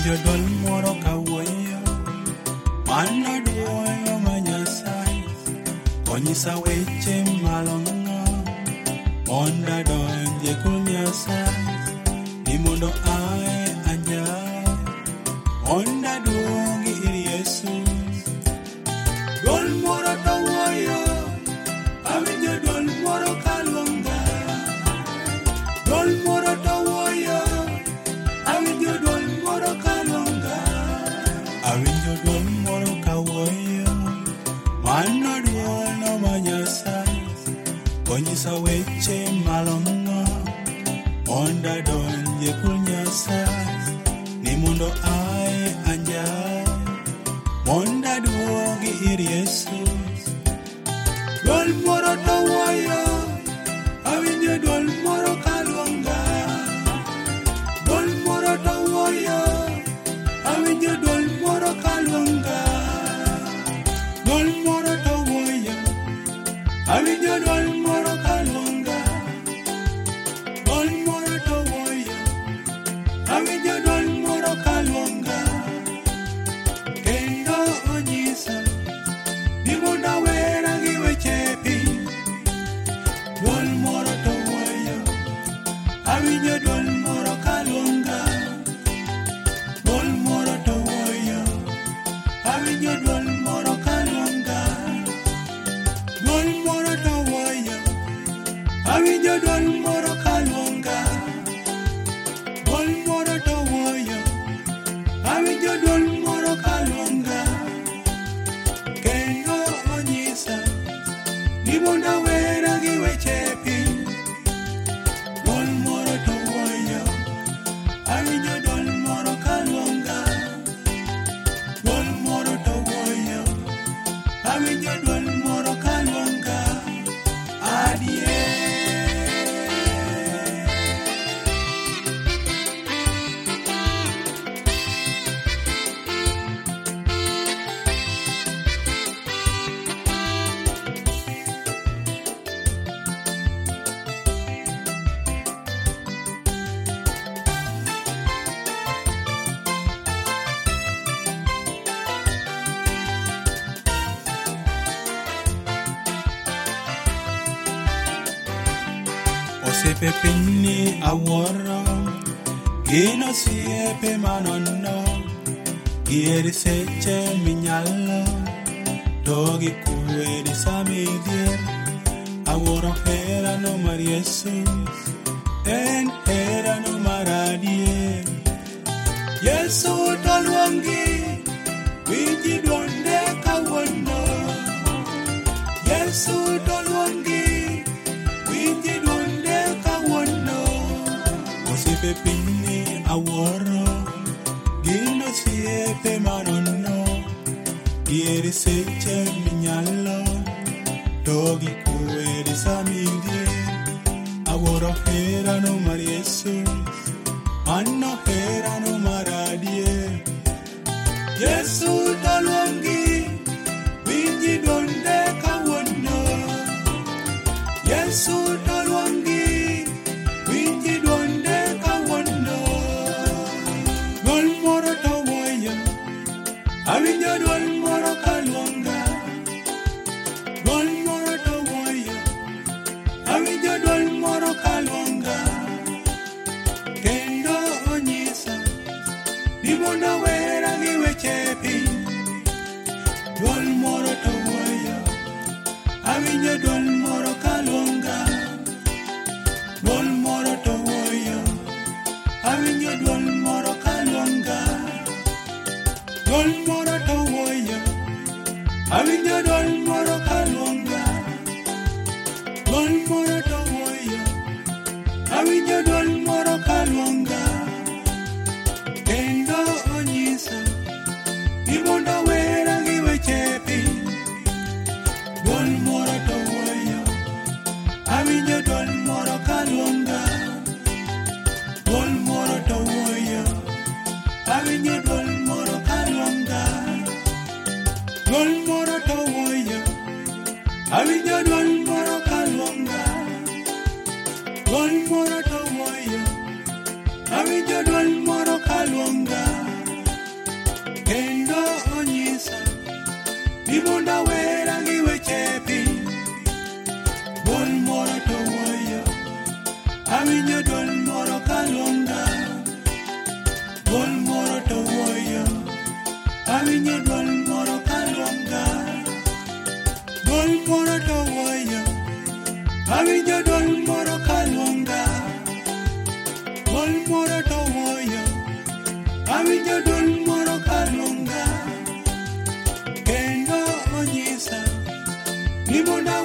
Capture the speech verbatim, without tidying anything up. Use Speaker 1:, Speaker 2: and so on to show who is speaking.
Speaker 1: Awinjo dwol moro kawuoyo, mano duoyo ma Nyasaye onyisa weche malong'o, mondo adonje kul Nyasaye, ni mondo ae anjaye, mondo aduogi ir Yesu. Dwol moro kawuoyo, awinjo dwol moro kaluonga, dwol moro kawuoyo, awinjo dwol moro kaluonga, awinjo dwol moro kawuoyo, mano duolo ma Nyasaye onyisa weche malong'o, mondo adonje kul Nyasaye, ni mondo ae anjaye, mondo aduogi ir Yesu. Dwol moro kawuoyo, awinjo dwol moro kaluonga, dwol moro kawuoyo, awinjo dwol moro kaluonga, dwol moro kawuoyo, awinjo dwol moro kaluonga, dwol moro kawuoyo, awinjo dwol moro kaluonga, kendo onyisa ni mondo awera gi weche piny. Dwol moro kawuoyo, awinjo dwol moro kaluonga, dwol moro kawuoyo, awinjo dwol moro kaluonga, dwol moro kawuoyo, awinjo dwol moro kaluonga, dwol moro kawuoyo, awinjo dwol moro kaluonga, kendo onyisa ni mondo awera gi weche piny. Dwol moro kawuoyo, awinjo dwol moro kaluonga, dwol moro kawuoyo, awinjo dwol moro kaluonga, adier. Osiepe piny awuoro, gin osiepe manono, gieri seche minyalo, to gikwedi samidhier. Awuoro herano mar Yesu, en herano mar adier. Yesu toluongi, winji dwonde kawuono. Yesu toluongi, winji dwonde kawuono. Osiepe piny awuoro, gin osiepe manono, gieri seche minyalo, to gikwedi samidhier. Awuoro herano mar Yesu, mano herano mar adier. Yesu toluongi, winji dwonde kawuono. Yesu toluongi, winji dwonde kawuono. Dwol moro kawuoyo, awinjo dwol moro kaluonga, dwol moro kawuoyo, awinjo dwol moro kaluonga, kendo onyisa ni mondo awera gi weche piny. Dwol moro kawuoyo, awinjo dwol moro kaluonga, dwol moro kawuoyo, awinjo dwol moro kaluonga, dwol moro kawuoyo, awinjo dwol moro kaluonga, dwol moro kawuoyo, awinjo dwol moro kaluonga, kendo onyisa ni mondo awera gi weche piny. Dwol moro kawuoyo, awinjo dwol moro kaluonga, dwol moro kawuoyo, awinjo dwol moro kaluonga, dwol moro kawuoyo, awinjo dwol moro kaluonga, dwol moro kawuoyo, awinjo dwol moro kaluonga, kendo onyisa ni mondo awera gi weche piny. Dwol moro to wuoyo, awinjo dwol moro kaluonga. Dwol moro to wuoyo, awinjo dwol moro kaluonga. Dwol moro to wuoyo, awinjo dwol moro kaluonga. Dwol moro to wuoyo, awinjo dwol moro kaluonga. Kendo onyisa ni mondo